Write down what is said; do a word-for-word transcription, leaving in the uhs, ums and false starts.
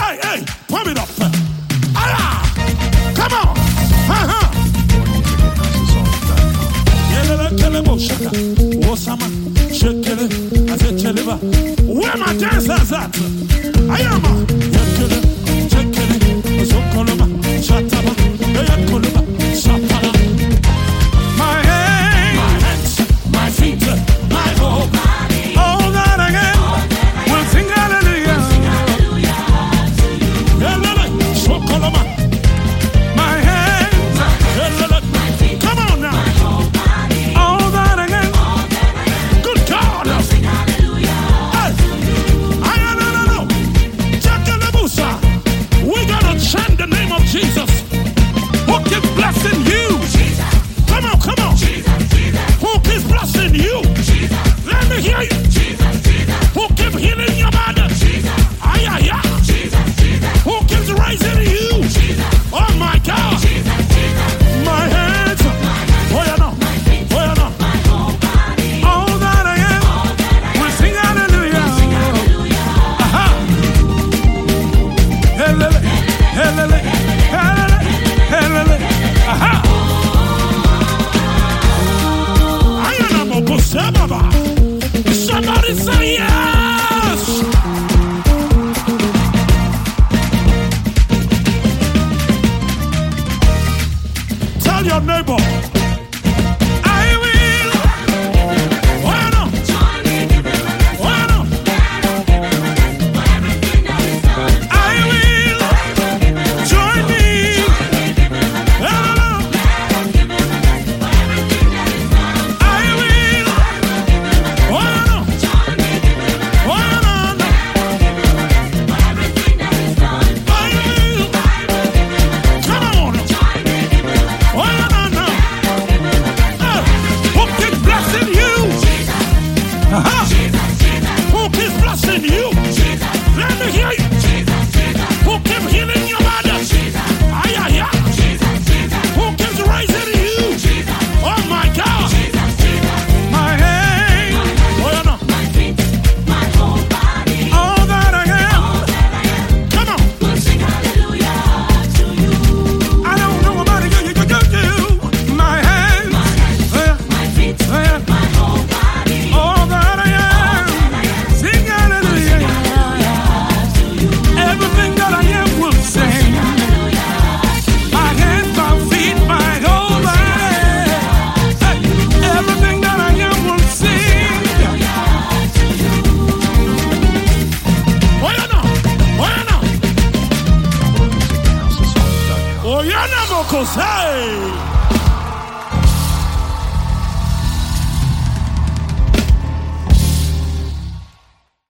Hey, hey, pump it up. Ah, come on. Uh-huh. Where my dancers at? I am a my hands, my hands, my feet, my whole body, all that I am, will sing hallelujah. My hands, my feet, come on now, all that I am, good God, will sing hallelujah. I don't know, Chakalabusa, we gotta chant the name of Jesus. Who keeps blessing you? Come on, come on. Who keeps blessing you? Let me hear you. Who keeps healing your body? Ay, ay, ay. Who keeps raising you? Oh my God. My hands. Oh, you know. Oh, you know. All that I am, we sing hallelujah. Aha. Helele, helele, helele, helele. Aha. Somebody say yes. Tell your neighbor, I will. Why not? Why not? I will join me. Hello. I will. Why not? Why not? I will. Come on. Why not now? Uh, who keeps blessing you? Uh-huh. Who keeps blessing you? Let me hear you. Who keeps healing your body? Ay, ay, ay. Who keeps raising you? Oh my God. My hands. Oh, you know. All that I am. Come on. I don't know about you. You, you, you, you. My hands. Oh, yeah. Oh, yeah. All that I am. Sing hallelujah. Everything that I am will sing. My hands, my feet, my whole body. Hey, everything that I am will sing. Oh, you know. Oh, you know. Oh, you know, Mokosai.